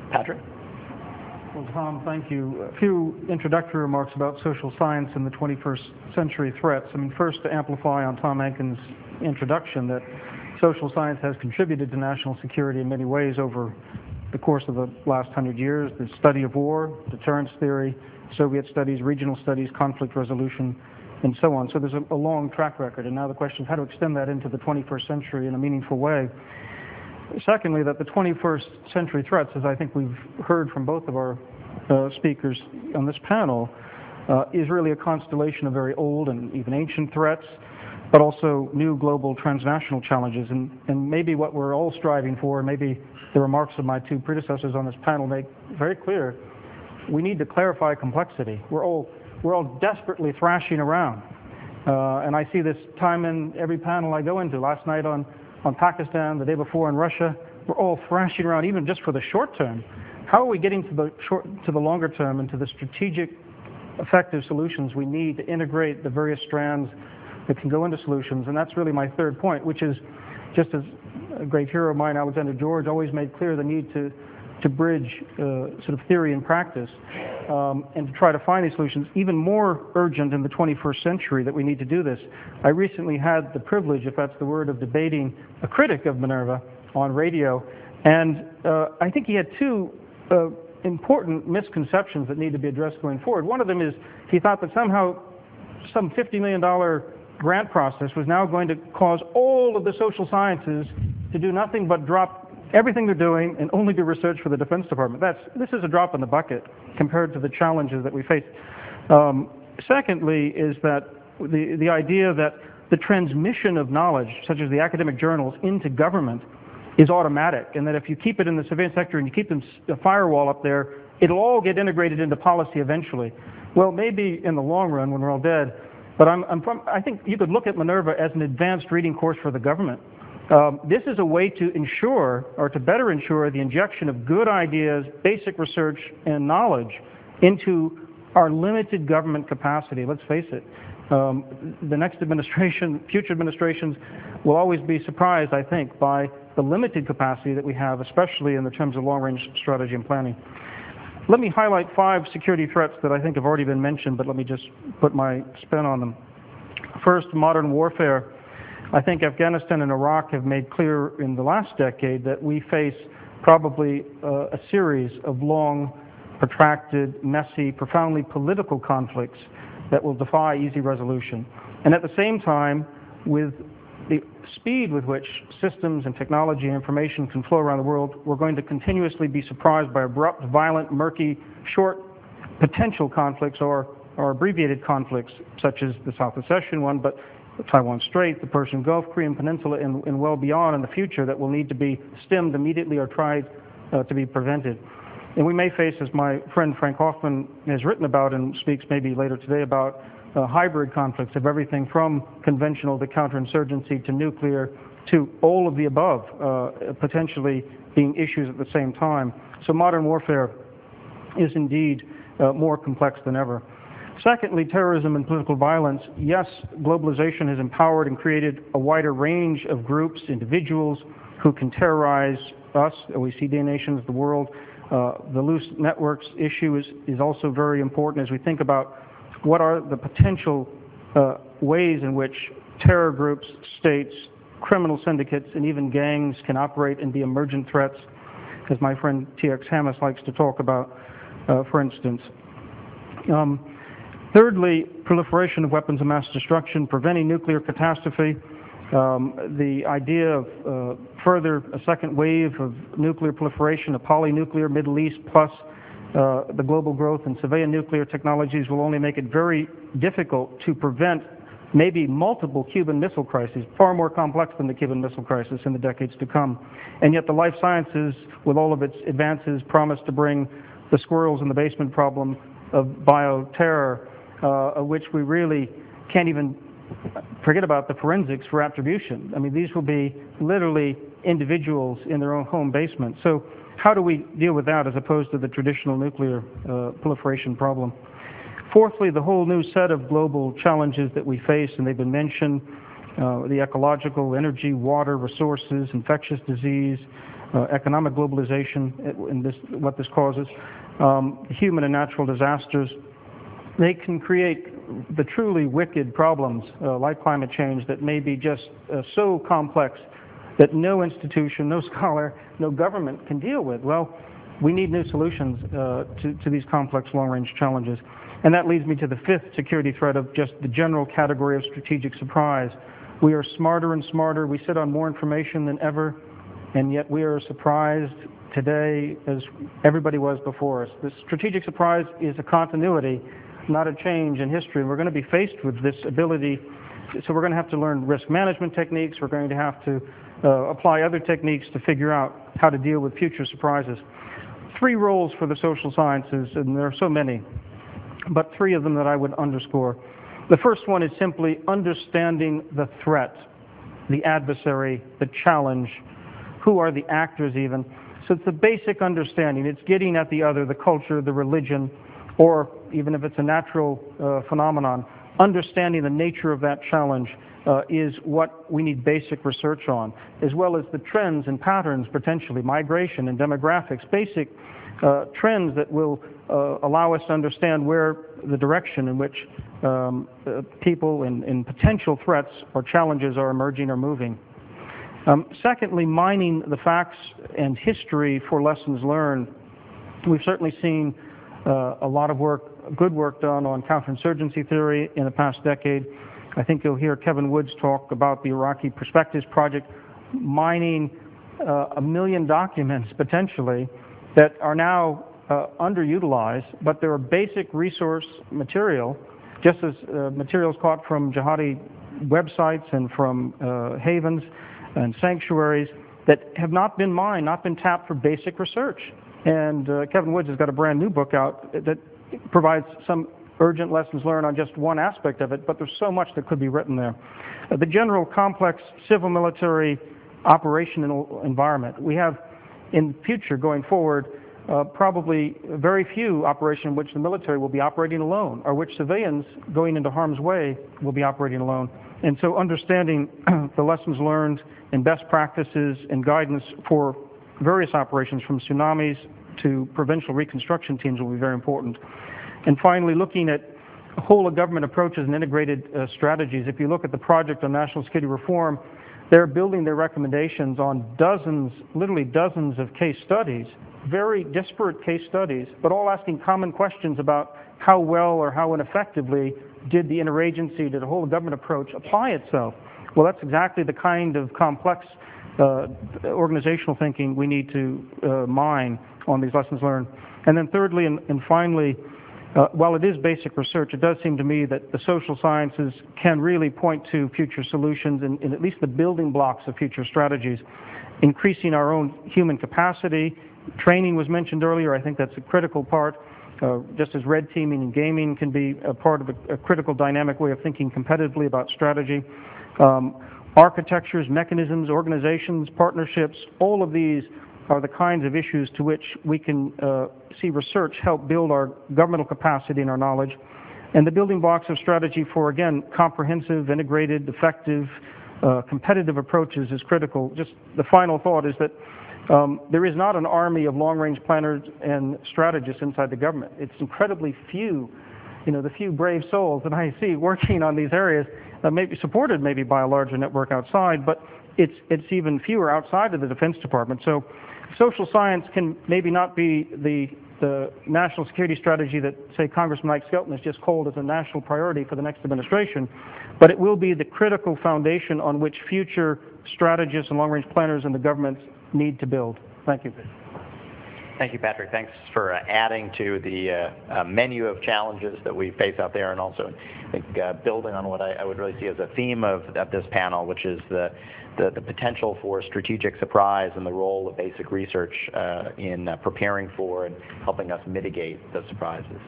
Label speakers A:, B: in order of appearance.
A: Patrick?
B: Well, Tom, thank you. A few introductory remarks about social science and the 21st century threats. I mean, first, to amplify on Tom Menken's introduction, that social science has contributed to national security in many ways over the course of the last 100 years. The study of war, deterrence theory, Soviet studies, regional studies, conflict resolution, and so on. So there's a long track record. And now the question is how to extend that into the 21st century in a meaningful way. Secondly, that the 21st century threats, as I think we've heard from both of our speakers on this panel, is really a constellation of very old and even ancient threats, but also new global transnational challenges. And maybe what we're all striving for, and maybe the remarks of my two predecessors on this panel make very clear, we need to clarify complexity. We're all desperately thrashing around. And I see this time in every panel I go into. Last night on Pakistan, the day before on Russia, we're all thrashing around, even just for the short term. How are we getting to the longer term and to the strategic, effective solutions we need to integrate the various strands that can go into solutions? And that's really my third point, which is, just as a great hero of mine, Alexander George, always made clear the need to bridge sort of theory and practice, and to try to find these solutions. Even more urgent in the 21st century that we need to do this. I recently had the privilege, if that's the word, of debating a critic of Minerva on radio, and I think he had two important misconceptions that need to be addressed going forward. One of them is he thought that somehow some $50 million grant process was now going to cause all of the social sciences to do nothing but drop everything they're doing and only do research for the Defense Department. This is a drop in the bucket compared to the challenges that we face. Secondly is that the idea that the transmission of knowledge, such as the academic journals, into government is automatic, and that if you keep it in the civilian sector and you keep a firewall up there, it'll all get integrated into policy eventually. Well, maybe in the long run when we're all dead, but I think you could look at Minerva as an advanced reading course for the government. This is a way to ensure, or to better ensure, the injection of good ideas, basic research, and knowledge into our limited government capacity. Let's face it, the next administration, future administrations, will always be surprised, I think, by the limited capacity that we have, especially in the terms of long-range strategy and planning. Let me highlight 5 security threats that I think have already been mentioned, but let me just put my spin on them. First, modern warfare. I think Afghanistan and Iraq have made clear in the last decade that we face probably a series of long, protracted, messy, profoundly political conflicts that will defy easy resolution. And at the same time, with the speed with which systems and technology and information can flow around the world, we're going to continuously be surprised by abrupt, violent, murky, short potential conflicts or abbreviated conflicts, such as the South Ossetia one, but the Taiwan Strait, the Persian Gulf, Korean Peninsula, and well beyond in the future that will need to be stemmed immediately or tried to be prevented. And we may face, as my friend Frank Hoffman has written about and speaks maybe later today about, hybrid conflicts of everything from conventional to counterinsurgency to nuclear to all of the above, potentially being issues at the same time. So modern warfare is indeed more complex than ever. Secondly, terrorism and political violence. Yes, globalization has empowered and created a wider range of groups, individuals who can terrorize us, OECD nations, the world. The loose networks issue is also very important as we think about what are the potential ways in which terror groups, states, criminal syndicates, and even gangs can operate and be emergent threats, as my friend T.X. Hammes likes to talk about, for instance. Thirdly, proliferation of weapons of mass destruction, preventing nuclear catastrophe. The idea of a second wave of nuclear proliferation, a polynuclear Middle East plus the global growth in civilian nuclear technologies will only make it very difficult to prevent maybe multiple Cuban Missile Crises, far more complex than the Cuban Missile Crisis in the decades to come. And yet the life sciences, with all of its advances, promise to bring the squirrels in the basement problem of bioterror, of which we really can't even forget about the forensics for attribution. I mean, these will be literally individuals in their own home basement. So how do we deal with that as opposed to the traditional nuclear proliferation problem? Fourthly, the whole new set of global challenges that we face, and they've been mentioned, the ecological, energy, water, resources, infectious disease, economic globalization, and what this causes, human and natural disasters. They can create the truly wicked problems like climate change that may be just so complex that no institution, no scholar, no government can deal with. Well, we need new solutions to these complex long-range challenges. And that leads me to the fifth security threat of just the general category of strategic surprise. We are smarter and smarter. We sit on more information than ever, and yet we are surprised today as everybody was before us. The strategic surprise is a continuity, not a change in history. And we're going to be faced with this ability, so we're going to have to learn risk management techniques. We're going to have to apply other techniques to figure out how to deal with future surprises. Three roles for the social sciences, and there are so many, but three of them that I would underscore. The first one is simply understanding the threat, the adversary, the challenge. Who are the actors even? So it's a basic understanding. It's getting at the other, the culture, the religion, or even if it's a natural phenomenon, understanding the nature of that challenge is what we need basic research on, as well as the trends and patterns, potentially, migration and demographics, basic trends that will allow us to understand where the direction in which people and potential threats or challenges are emerging or moving. Secondly, mining the facts and history for lessons learned. We've certainly seen a lot of work, good work done on counterinsurgency theory in the past decade. I think you'll hear Kevin Woods talk about the Iraqi Perspectives Project, mining 1 million documents potentially that are now underutilized, but they're a basic resource material, just as materials caught from jihadi websites and from havens and sanctuaries that have not been mined, not been tapped for basic research. And Kevin Woods has got a brand new book out that provides some urgent lessons learned on just one aspect of it, but there's so much that could be written there. The general complex civil-military operational environment. We have, in the future going forward, probably very few operations in which the military will be operating alone, or which civilians going into harm's way will be operating alone. And so understanding the lessons learned and best practices and guidance for various operations, from tsunamis to provincial reconstruction teams, will be very important. And finally, looking at whole of government approaches and integrated strategies. If you look at the Project on National Security Reform, they're building their recommendations on dozens, literally dozens of case studies, very disparate case studies, but all asking common questions about how well or how ineffectively did the interagency, did the whole of government approach apply itself. Well, that's exactly the kind of complex organizational thinking we need to mine on these lessons learned. And then thirdly and finally, while it is basic research, it does seem to me that the social sciences can really point to future solutions and at least the building blocks of future strategies. Increasing our own human capacity. Training was mentioned earlier. I think that's a critical part. Just as red teaming and gaming can be a part of a critical dynamic way of thinking competitively about strategy. Architectures, mechanisms, organizations, partnerships, all of these are the kinds of issues to which we can see research help build our governmental capacity and our knowledge. And the building blocks of strategy for, again, comprehensive, integrated, effective, competitive approaches is critical. Just the final thought is that there is not an army of long-range planners and strategists inside the government. It's incredibly few, the few brave souls that I see working on these areas, maybe supported maybe by a larger network outside, but it's even fewer outside of the Defense Department. So social science can maybe not be the national security strategy that, say, Congressman Mike Skelton has just called as a national priority for the next administration, but it will be the critical foundation on which future strategists and long-range planners in the government need to build. Thank you.
A: Thank you, Patrick. Thanks for adding to the menu of challenges that we face out there, and also I think building on what I would really see as a theme of this panel, which is the potential for strategic surprise and the role of basic research in preparing for and helping us mitigate the surprises.